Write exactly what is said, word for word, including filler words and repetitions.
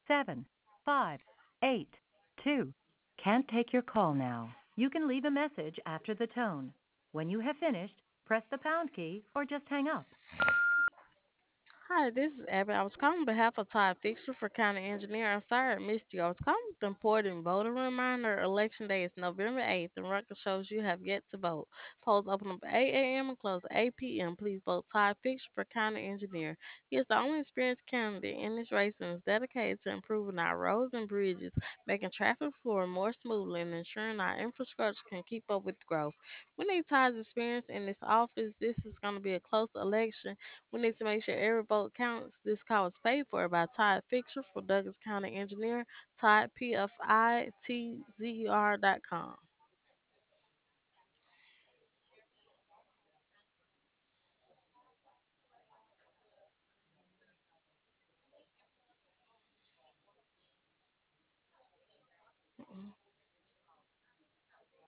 seven, five, eight, two. Can't take your call now. You can leave a message after the tone. When you have finished, press the pound key or just hang up. Hi, this is Abby. I was calling on behalf of Todd Fixer for County Engineer. I'm sorry I missed you. I was calling with an important voter reminder. Election day is November eighth, and record shows you have yet to vote. Polls open up at eight a m and close at eight p m. Please vote Todd Fixer for County Engineer. He is the only experienced candidate in this race and is dedicated to improving our roads and bridges, making traffic flow more smoothly, and ensuring our infrastructure can keep up with growth. We need Todd's experience in this office. This is going to be a close election. We need to make sure every vote counts. This call was paid for by Todd Fixer for Douglas County Engineer, Todd P F I T Z E R dot com.